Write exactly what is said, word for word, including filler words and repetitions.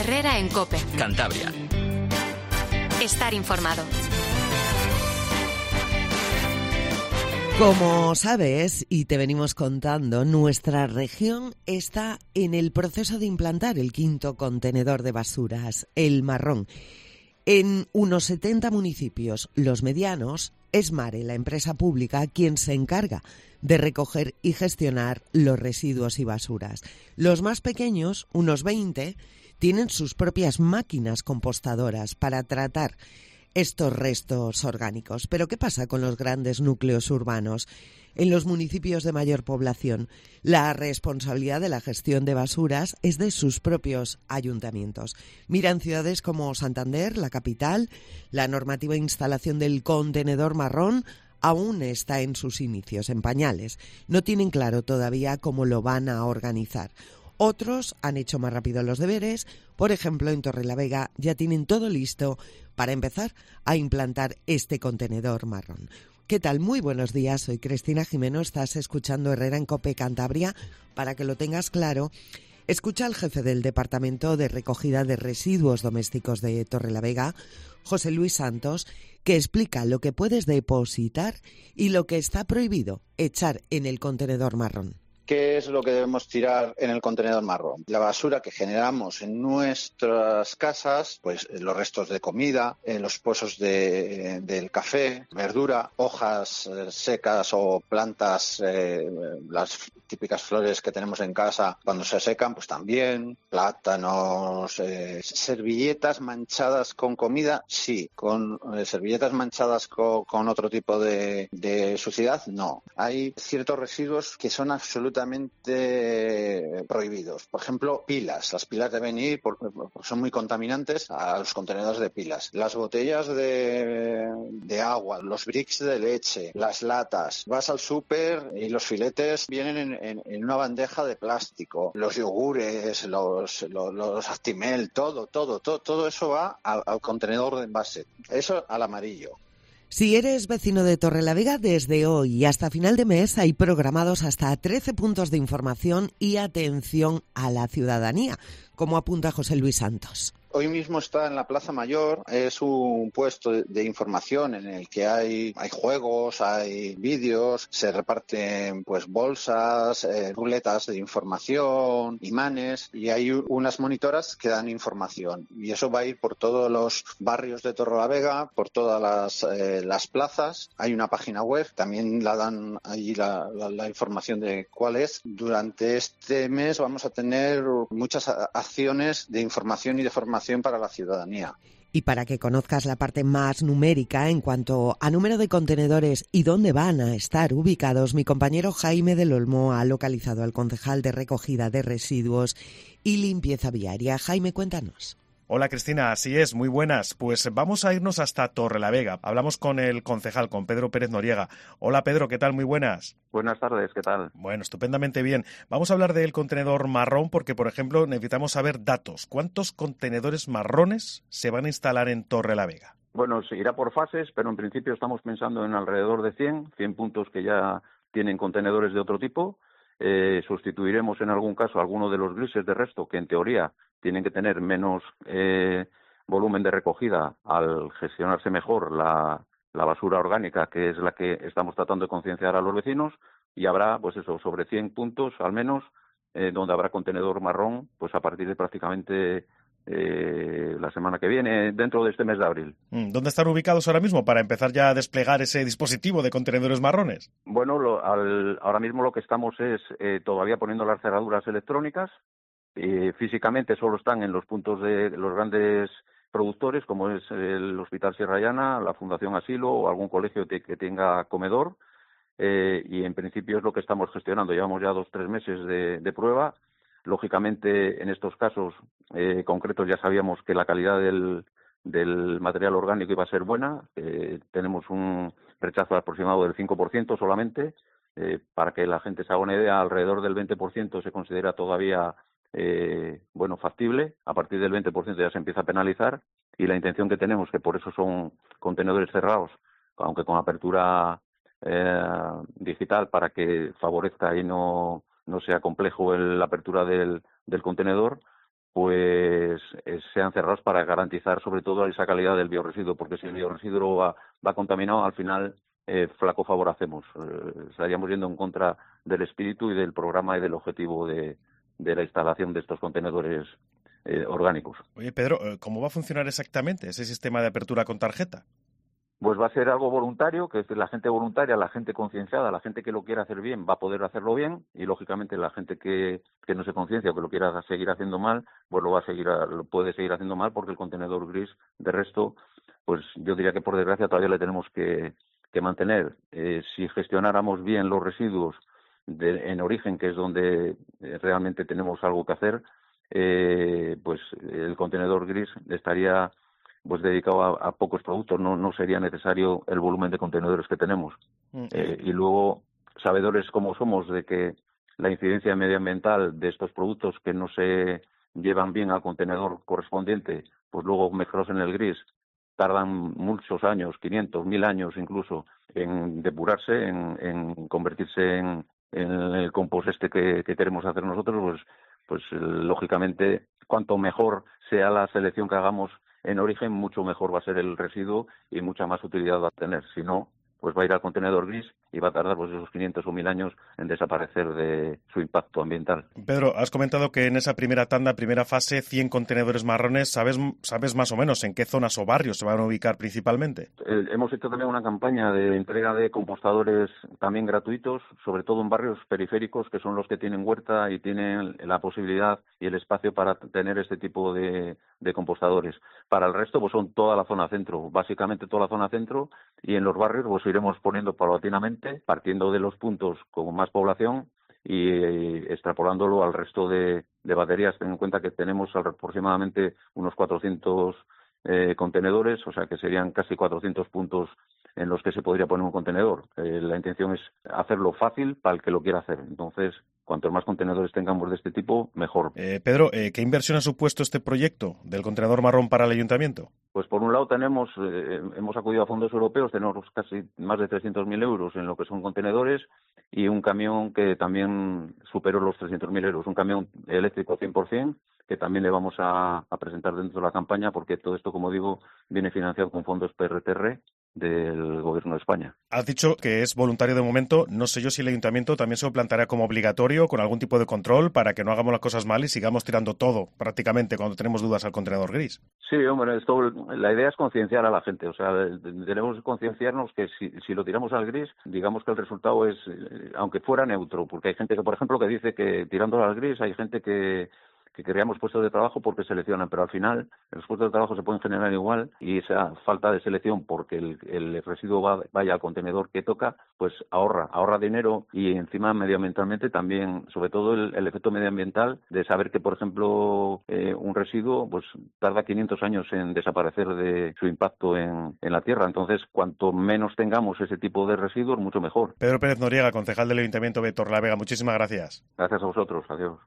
Herrera en COPE. Cantabria. Estar informado. Como sabes, y te venimos contando, nuestra región está en el proceso de implantar el quinto contenedor de basuras, el marrón. En unos setenta municipios, los medianos, es Mare, la empresa pública, quien se encarga de recoger y gestionar los residuos y basuras. Los más pequeños, unos veinte, tienen sus propias máquinas compostadoras para tratar estos restos orgánicos. Pero ¿qué pasa con los grandes núcleos urbanos? En los municipios de mayor población, la responsabilidad de la gestión de basuras es de sus propios ayuntamientos. Mira, en ciudades como Santander, la capital, la normativa de instalación del contenedor marrón aún está en sus inicios, en pañales. No tienen claro todavía cómo lo van a organizar. Otros han hecho más rápido los deberes. Por ejemplo, en Torrelavega ya tienen todo listo para empezar a implantar este contenedor marrón. ¿Qué tal? Muy buenos días, soy Cristina Jimeno, estás escuchando Herrera en COPE Cantabria. Para que lo tengas claro, escucha al jefe del Departamento de Recogida de Residuos Domésticos de Torrelavega, José Luis Santos, que explica lo que puedes depositar y lo que está prohibido echar en el contenedor marrón. ¿Qué es lo que debemos tirar en el contenedor marrón? La basura que generamos en nuestras casas, pues los restos de comida, eh, los pozos de, del café, verdura, hojas eh, secas o plantas, eh, las típicas flores que tenemos en casa cuando se secan, pues también, plátanos, eh, servilletas manchadas con comida, sí, con eh, servilletas manchadas con, con otro tipo de, de suciedad, no. Hay ciertos residuos que son absolutamente prohibidos. Por ejemplo, pilas. Las pilas deben ir porque son muy contaminantes a los contenedores de pilas. Las botellas de, de agua, los bricks de leche, las latas. Vas al súper y los filetes vienen en, en, en una bandeja de plástico. Los yogures, los, los, los Actimel, todo, todo, todo, todo eso va al, al contenedor de envase. Eso al amarillo. Si eres vecino de Torrelavega, desde hoy y hasta final de mes hay programados hasta trece puntos de información y atención a la ciudadanía, como apunta José Luis Santos. Hoy mismo está en la Plaza Mayor, es un puesto de información en el que hay, hay juegos, hay vídeos, se reparten pues bolsas, eh, ruletas de información, imanes, y hay unas monitoras que dan información. Y eso va a ir por todos los barrios de Torrelavega, por todas las, eh, las plazas. Hay una página web, también la dan allí la, la, la información de cuál es. Durante este mes vamos a tener muchas acciones de información y de formación para la ciudadanía. Y para que conozcas la parte más numérica en cuanto a número de contenedores y dónde van a estar ubicados, mi compañero Jaime del Olmo ha localizado al concejal de recogida de residuos y limpieza viaria. Jaime, cuéntanos. Hola Cristina, así es, muy buenas. Pues vamos a irnos hasta Torrelavega. Hablamos con el concejal, con Pedro Pérez Noriega. Hola Pedro, ¿qué tal? Muy buenas. Buenas tardes, ¿qué tal? Bueno, estupendamente bien. Vamos a hablar del contenedor marrón porque, por ejemplo, necesitamos saber datos. ¿Cuántos contenedores marrones se van a instalar en Torrelavega? Bueno, se irá por fases, pero en principio estamos pensando en alrededor de cien, cien puntos que ya tienen contenedores de otro tipo. Eh, sustituiremos en algún caso alguno de los grises de resto que en teoría tienen que tener menos eh, volumen de recogida al gestionarse mejor la, la basura orgánica, que es la que estamos tratando de concienciar a los vecinos, y habrá, pues eso, sobre cien puntos al menos, eh, donde habrá contenedor marrón, pues a partir de prácticamente eh, la semana que viene, dentro de este mes de abril. ¿Dónde están ubicados ahora mismo para empezar ya a desplegar ese dispositivo de contenedores marrones? Bueno, lo, al, ahora mismo lo que estamos es eh, todavía poniendo las cerraduras electrónicas. Eh, físicamente solo están en los puntos de los grandes productores, como es el Hospital Sierra Llana, la Fundación Asilo o algún colegio te, que tenga comedor, eh, y en principio es lo que estamos gestionando. Llevamos ya dos o tres meses de, de prueba. Lógicamente, en estos casos eh, concretos ya sabíamos que la calidad del, del material orgánico iba a ser buena. Eh, tenemos un rechazo aproximado del cinco por ciento solamente. Eh, para que la gente se haga una idea, alrededor del veinte por ciento se considera todavía Eh, bueno, factible. A partir del veinte por ciento ya se empieza a penalizar, y la intención que tenemos, que por eso son contenedores cerrados, aunque con apertura eh, digital para que favorezca y no, no sea complejo el, la apertura del, del contenedor, pues eh, sean cerrados para garantizar sobre todo esa calidad del biorresiduo, porque si el biorresiduo va, va contaminado, al final eh, flaco favor hacemos. Eh, estaríamos yendo en contra del espíritu y del programa y del objetivo de, de la instalación de estos contenedores eh, orgánicos. Oye, Pedro, ¿cómo va a funcionar exactamente ese sistema de apertura con tarjeta? Pues va a ser algo voluntario, que es la gente voluntaria, la gente concienciada, la gente que lo quiera hacer bien va a poder hacerlo bien, y lógicamente la gente que, que no se conciencia o que lo quiera seguir haciendo mal, pues lo va a seguir, lo puede seguir haciendo mal, porque el contenedor gris, de resto, pues yo diría que por desgracia todavía le tenemos que, que mantener. Eh, si gestionáramos bien los residuos de, en origen, que es donde eh, realmente tenemos algo que hacer, eh, pues el contenedor gris estaría pues dedicado a, a pocos productos, no, no sería necesario el volumen de contenedores que tenemos. Mm. Eh, y luego, sabedores como somos de que la incidencia medioambiental de estos productos que no se llevan bien al contenedor correspondiente, pues luego mezclados en el gris, tardan muchos años, quinientos, mil años incluso, en depurarse, en, en convertirse en, en el compost este que, que queremos hacer nosotros, pues, pues lógicamente, cuanto mejor sea la selección que hagamos en origen, mucho mejor va a ser el residuo y mucha más utilidad va a tener. Si no, pues va a ir al contenedor gris y va a tardar pues esos quinientos o mil años en desaparecer de su impacto ambiental. Pedro, has comentado que en esa primera tanda, primera fase, cien contenedores marrones. ¿Sabes, sabes más o menos en qué zonas o barrios se van a ubicar principalmente? Eh, hemos hecho también una campaña de entrega de compostadores también gratuitos, sobre todo en barrios periféricos, que son los que tienen huerta y tienen la posibilidad y el espacio para tener este tipo de, de compostadores. Para el resto, pues son toda la zona centro, básicamente toda la zona centro, y en los barrios pues iremos poniendo paulatinamente, partiendo de los puntos con más población y extrapolándolo al resto de, de baterías. Ten en cuenta que tenemos aproximadamente unos cuatrocientos eh, contenedores, o sea que serían casi cuatrocientos puntos en los que se podría poner un contenedor. Eh, la intención es hacerlo fácil para el que lo quiera hacer. Entonces, cuantos más contenedores tengamos de este tipo, mejor. Eh, Pedro, eh, ¿qué inversión ha supuesto este proyecto del contenedor marrón para el ayuntamiento? Pues por un lado tenemos, eh, hemos acudido a fondos europeos, tenemos casi más de trescientos mil euros en lo que son contenedores y un camión que también superó los trescientos mil euros, un camión eléctrico cien por ciento, que también le vamos a, a presentar dentro de la campaña, porque todo esto, como digo, viene financiado con fondos P R T R del Gobierno de España. Has dicho que es voluntario de momento. No sé yo si el ayuntamiento también se lo planteará como obligatorio, con algún tipo de control, para que no hagamos las cosas mal y sigamos tirando todo prácticamente cuando tenemos dudas al contenedor gris. Sí, hombre, esto, la idea es concienciar a la gente. O sea, tenemos que concienciarnos que si, si lo tiramos al gris, digamos que el resultado es, aunque fuera neutro, porque hay gente que, por ejemplo, que dice que tirándolo al gris hay gente que que creamos puestos de trabajo porque seleccionan, pero al final los puestos de trabajo se pueden generar igual, y esa falta de selección porque el, el residuo va, vaya al contenedor que toca, pues ahorra, ahorra dinero, y encima medioambientalmente también, sobre todo el, el efecto medioambiental de saber que, por ejemplo, eh, un residuo pues tarda quinientos años en desaparecer de su impacto en, en la tierra. Entonces, cuanto menos tengamos ese tipo de residuos, mucho mejor. Pedro Pérez Noriega, concejal del Ayuntamiento de Torrelavega, muchísimas gracias. Gracias a vosotros, adiós.